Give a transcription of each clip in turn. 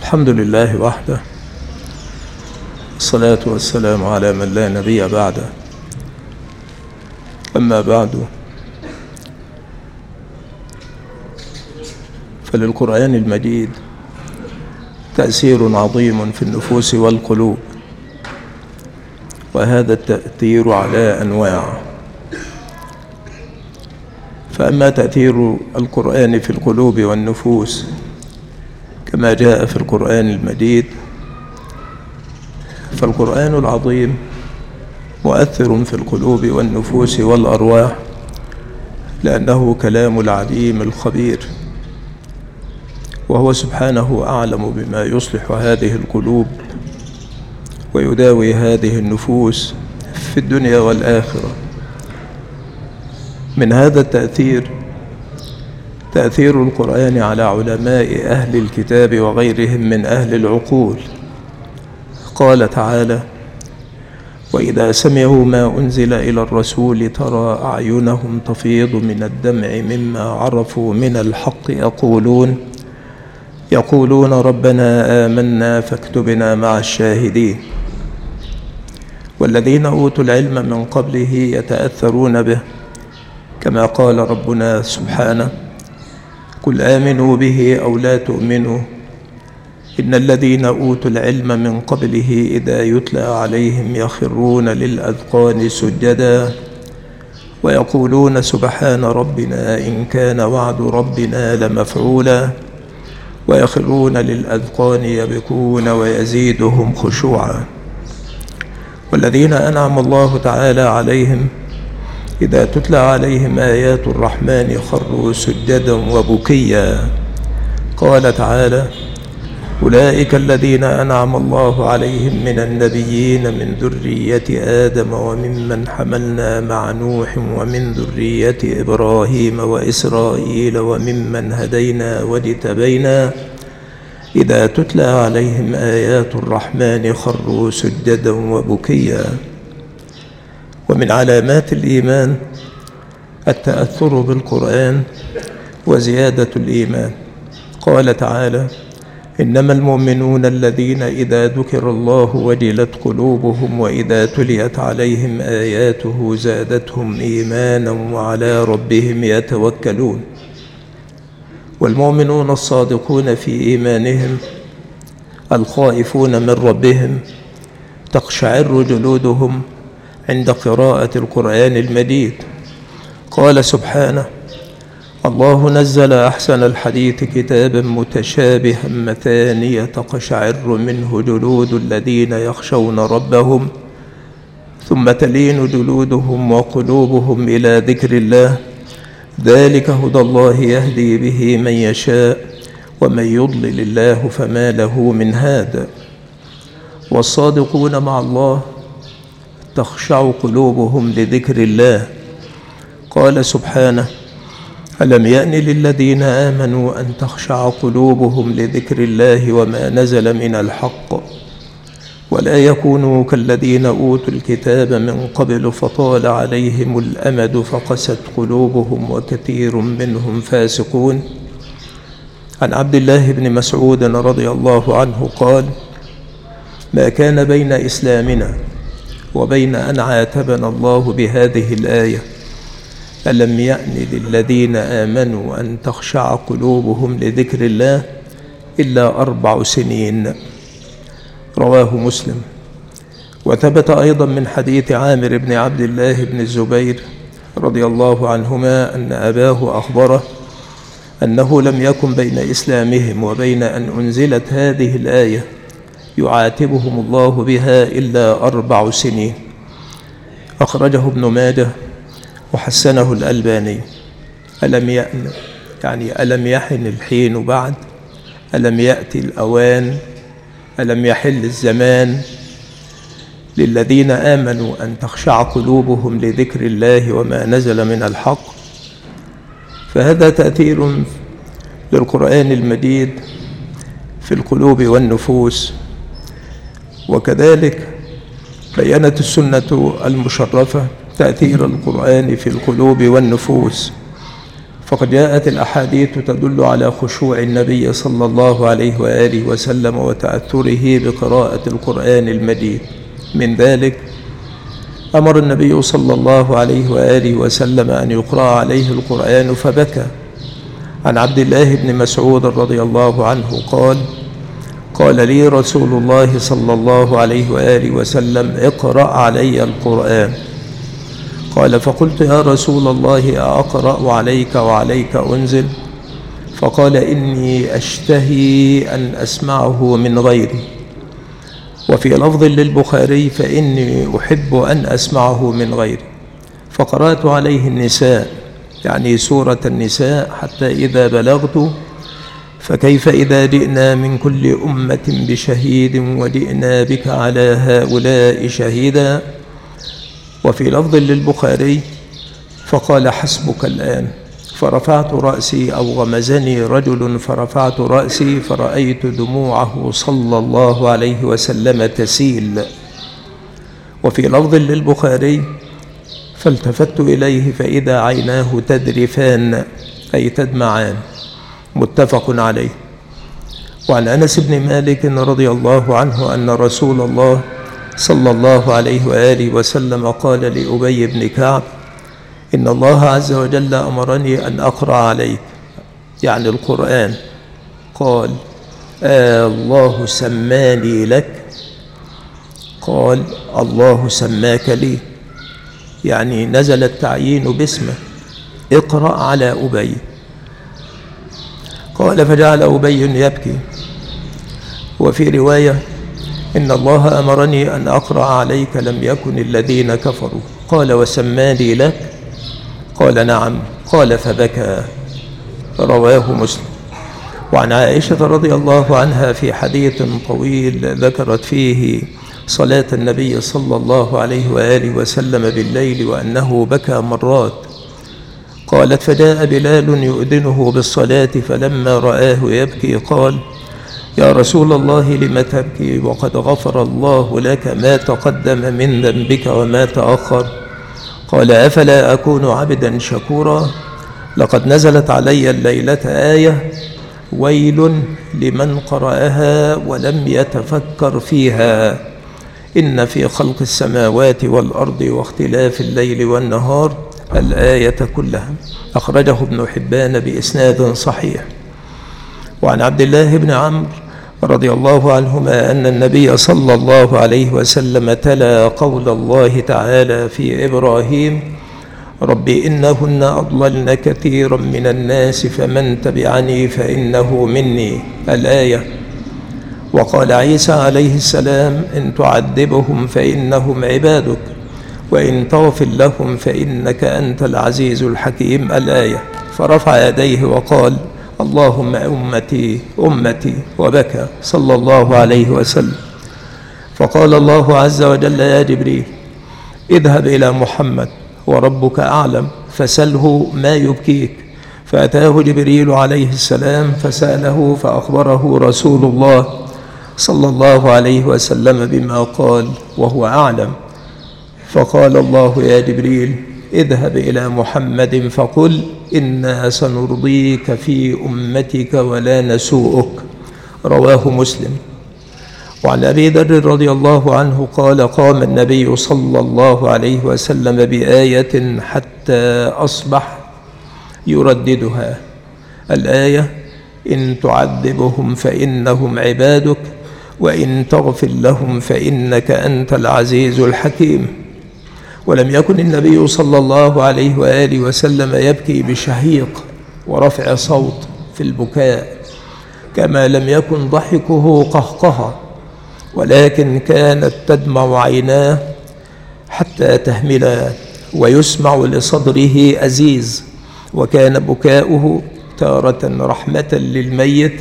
الحمد لله وحده، الصلاة والسلام على من لا نبي بعده. أما بعد، فللقرآن المجيد تأثير عظيم في النفوس والقلوب، وهذا التأثير على أنواع. فأما تأثير القرآن في القلوب والنفوس كما جاء في القرآن المجيد، فالقرآن العظيم مؤثر في القلوب والنفوس والأرواح، لأنه كلام العليم الخبير، وهو سبحانه أعلم بما يصلح هذه القلوب ويداوي هذه النفوس في الدنيا والآخرة. من هذا التأثير تأثير القرآن على علماء أهل الكتاب وغيرهم من أهل العقول. قال تعالى: وإذا سمعوا ما أنزل إلى الرسول ترى أعينهم تفيض من الدمع مما عرفوا من الحق يقولون ربنا آمنا فاكتبنا مع الشاهدين. والذين أوتوا العلم من قبله يتأثرون به، كما قال ربنا سبحانه: قل آمنوا به أو لا تؤمنوا إن الذين أوتوا العلم من قبله إذا يتلى عليهم يخرون للأذقان سجدا ويقولون سبحان ربنا إن كان وعد ربنا لمفعولا ويخرون للأذقان يبكون ويزيدهم خشوعا. والذين أنعم الله تعالى عليهم إذا تتلى عليهم آيات الرحمن خروا سجدا وبكيا. قال تعالى: أولئك الذين أنعم الله عليهم من النبيين من ذرية آدم وممن حملنا مع نوح ومن ذرية إبراهيم وإسرائيل وممن هدينا واجتبينا إذا تتلى عليهم آيات الرحمن خروا سجدا وبكيا. ومن علامات الإيمان التأثر بالقرآن وزيادة الإيمان. قال تعالى: إنما المؤمنون الذين إذا ذكر الله وجلت قلوبهم وإذا تليت عليهم آياته زادتهم إيمانا وعلى ربهم يتوكلون. والمؤمنون الصادقون في إيمانهم الخائفون من ربهم تقشعر جلودهم عند قراءة القرآن المجيد. قال سبحانه: الله نزل أحسن الحديث كتابا متشابها مثانية تقشعر منه جلود الذين يخشون ربهم ثم تلين جلودهم وقلوبهم إلى ذكر الله ذلك هدى الله يهدي به من يشاء ومن يضلل الله فما له من هاد. والصادقون مع الله تخشع قلوبهم لذكر الله. قال سبحانه: ألم يأن للذين آمنوا أن تخشع قلوبهم لذكر الله وما نزل من الحق ولا يكونوا كالذين أوتوا الكتاب من قبل فطال عليهم الأمد فقست قلوبهم وكثير منهم فاسقون. عن عبد الله بن مسعود رضي الله عنه قال: ما كان بين إسلامنا وبين أن عاتبنا الله بهذه الآية ألم يأن للذين آمنوا أن تخشع قلوبهم لذكر الله إلا 4 سنين. رواه مسلم. وثبت أيضا من حديث عامر بن عبد الله بن الزبير رضي الله عنهما أن أباه أخبره أنه لم يكن بين إسلامهم وبين أن أنزلت هذه الآية يعاتبهم الله بها إلا 4 سنين. أخرجه ابن ماجه وحسنه الألباني. ألم يأن يعني ألم يحن الحين بعد، ألم يأتي الأوان، ألم يحل الزمان للذين آمنوا أن تخشع قلوبهم لذكر الله وما نزل من الحق. فهذا تأثير للقرآن المجيد في القلوب والنفوس. وكذلك بيّنت السنة المشرفة تأثير القرآن في القلوب والنفوس، فقد جاءت الأحاديث تدل على خشوع النبي صلى الله عليه وآله وسلم وتأثره بقراءة القرآن المجيد. من ذلك أمر النبي صلى الله عليه وآله وسلم أن يقرأ عليه القرآن فبكى. عن عبد الله بن مسعود رضي الله عنه قال لي رسول الله صلى الله عليه وآله وسلم: اقرأ علي القرآن. قال: فقلت: يا رسول الله، أقرأ عليك وعليك أنزل؟ فقال: إني أشتهي أن أسمعه من غيري. وفي لفظ للبخاري: فإني أحب أن أسمعه من غيري. فقرأت عليه النساء، يعني سورة النساء، حتى إذا بلغت: فكيف إذا جئنا من كل أمة بشهيد وجئنا بك على هؤلاء شهيدا. وفي لفظ للبخاري: فقال: حسبك الآن. فرفعت رأسي، أو غمزني رجل فرفعت رأسي فرأيت دموعه صلى الله عليه وسلم تسيل. وفي لفظ للبخاري: فالتفت إليه فإذا عيناه تذرفان، أي تدمعان. متفق عليه. وعن أنس بن مالك رضي الله عنه أن رسول الله صلى الله عليه وآله وسلم قال لأبي بن كعب: إن الله عز وجل أمرني أن أقرأ عليك، يعني القرآن. قال: الله سماني لك؟ قال: الله سماك لي، يعني نزل التعيين باسمه، اقرأ على أبي. قال: فجعل أبي يبكي. وفي رواية: إن الله أمرني أن أقرأ عليك لم يكن الذين كفروا. قال: وسماني لك؟ قال: نعم. قال: فبكى. رواه مسلم. وعن عائشة رضي الله عنها في حديث طويل ذكرت فيه صلاة النبي صلى الله عليه وآله وسلم بالليل وأنه بكى مرات. قالت: فجاء بلال يؤذنه بالصلاة، فلما رآه يبكي قال: يا رسول الله، لم تبكي وقد غفر الله لك ما تقدم من ذنبك وما تأخر؟ قال: أفلا أكون عبدا شكورا؟ لقد نزلت علي الليلة آية: ويل لمن قرأها ولم يتفكر فيها، إن في خلق السماوات والأرض واختلاف الليل والنهار، الآية كلها. أخرجه ابن حبان بإسناد صحيح. وعن عبد الله بن عمرو رضي الله عنهما أن النبي صلى الله عليه وسلم تلا قول الله تعالى في إبراهيم: رب إنهن أضللن كثيرا من الناس فمن تبعني فإنه مني، الآية. وقال عيسى عليه السلام: إن تعذبهم فإنهم عبادك وإن تغفر لهم فإنك أنت العزيز الحكيم، الآية. فرفع يديه وقال: اللهم أمتي أمتي، وبكى صلى الله عليه وسلم. فقال الله عز وجل: يا جبريل، اذهب إلى محمد وربك أعلم فسله ما يبكيك. فأتاه جبريل عليه السلام فسأله، فأخبره رسول الله صلى الله عليه وسلم بما قال وهو أعلم. فقال الله: يا جبريل، اذهب إلى محمد فقل: إنا سنرضيك في أمتك ولا نسوءك. رواه مسلم. وعن أبي ذر رضي الله عنه قال: قام النبي صلى الله عليه وسلم بآية حتى أصبح يرددها، الآية: إن تعذبهم فإنهم عبادك وإن تغفر لهم فإنك أنت العزيز الحكيم. ولم يكن النبي صلى الله عليه وآله وسلم يبكي بشهيق ورفع صوت في البكاء، كما لم يكن ضحكه قهقها، ولكن كانت تدمع عيناه حتى تهملا، ويسمع لصدره أزيز. وكان بكاؤه تارة رحمة للميت،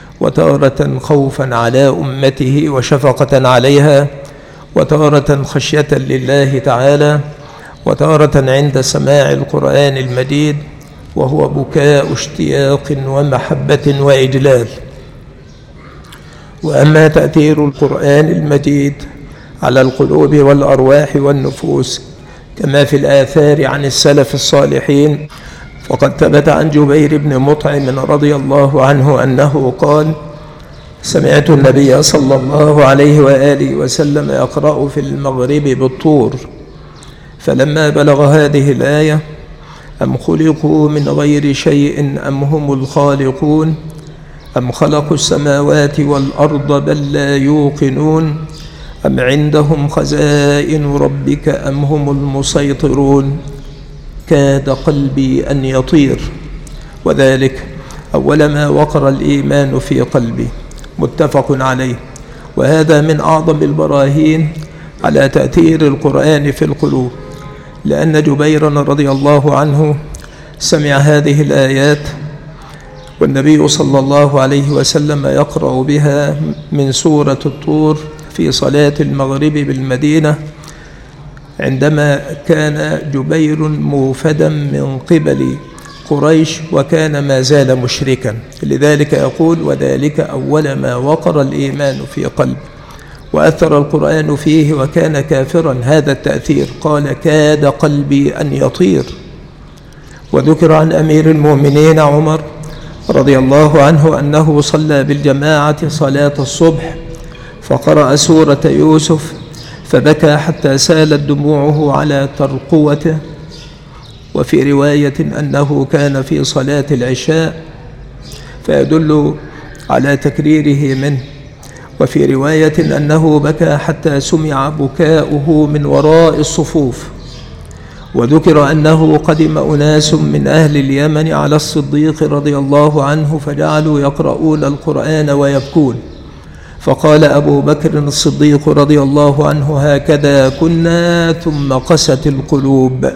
وتارة خوفا على أمته وشفقة عليها، وتارة خشية لله تعالى، وتارة عند سماع القرآن المجيد، وهو بكاء اشتياق ومحبة وإجلال. وأما تأثير القرآن المجيد على القلوب والأرواح والنفوس كما في الآثار عن السلف الصالحين، وقد ثبت عن جبير بن مطعم رضي الله عنه أنه قال: سمعت النبي صلى الله عليه وآله وسلم يقرأ في المغرب بالطور، فلما بلغ هذه الآية: أم خلقوا من غير شيء أم هم الخالقون أم خلقوا السماوات والأرض بل لا يوقنون أم عندهم خزائن ربك أم هم المسيطرون، كاد قلبي أن يطير، وذلك أول ما وقر الإيمان في قلبي. متفق عليه. وهذا من أعظم البراهين على تأثير القرآن في القلوب، لأن جبيرا رضي الله عنه سمع هذه الآيات والنبي صلى الله عليه وسلم يقرأ بها من سورة الطور في صلاة المغرب بالمدينة، عندما كان جبير موفدا من قبل قريش وكان ما زال مشركا. لذلك يقول: وذلك أول ما وقر الإيمان في قلب، وأثر القرآن فيه وكان كافرا هذا التأثير. قال: كاد قلبي أن يطير. وذكر عن أمير المؤمنين عمر رضي الله عنه أنه صلى بالجماعة صلاة الصبح فقرأ سورة يوسف فبكى حتى سالت دموعه على ترقوته، وفي رواية أنه كان في صلاة العشاء فيدل على تكريره منه، وفي رواية أنه بكى حتى سمع بكاؤه من وراء الصفوف. وذكر أنه قدم أناس من أهل اليمن على الصديق رضي الله عنه فجعلوا يقرؤون القرآن ويبكون، فقال أبو بكر الصديق رضي الله عنه: هكذا كنا ثم قست القلوب.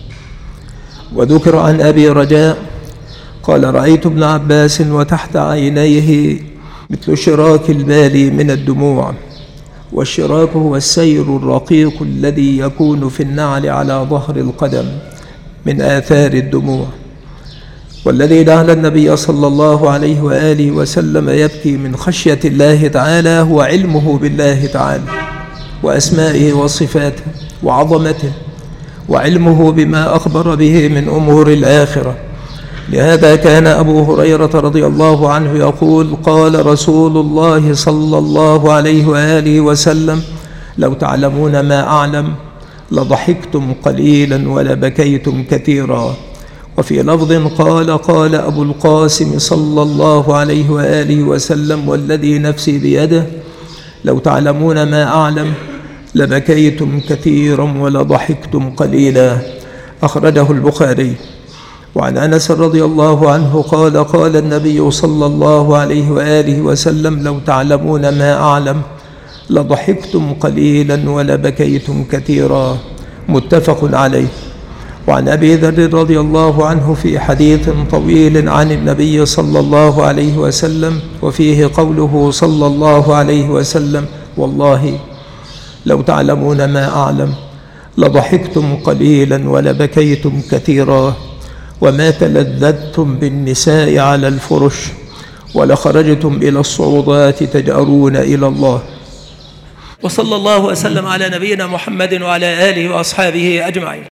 وذكر عن أبي رجاء قال: رأيت ابن عباس وتحت عينيه مثل شراك البال من الدموع، والشراك هو السير الرقيق الذي يكون في النعل على ظهر القدم من آثار الدموع، والذي جعل النبي صلى الله عليه وآله وسلم يبكي من خشية الله تعالى هو علمه بالله تعالى وأسمائه وصفاته وعظمته، وعلمه بما أخبر به من أمور الآخرة. لهذا كان أبو هريرة رضي الله عنه يقول: قال رسول الله صلى الله عليه وآله وسلم: لو تعلمون ما أعلم لضحكتم قليلا ولبكيتم كثيرا. وفي لفظ قال أبو القاسم صلى الله عليه وآله وسلم: والذي نفسي بيده لو تعلمون ما أعلم لبكيتم كثيرا ولضحكتم قليلا. أخرجه البخاري. وعن أنس رضي الله عنه قال النبي صلى الله عليه وآله وسلم: لو تعلمون ما أعلم لضحكتم قليلا ولبكيتم كثيرا. متفق عليه. وعن أبي ذر رضي الله عنه في حديث طويل عن النبي صلى الله عليه وسلم وفيه قوله صلى الله عليه وسلم: والله لو تعلمون ما أعلم لضحكتم قليلا ولبكيتم كثيرا، وما تلذذتم بالنساء على الفرش ولخرجتم إلى الصعودات تجأرون إلى الله. وصلى الله وسلم على نبينا محمد وعلى آله وأصحابه أجمعين.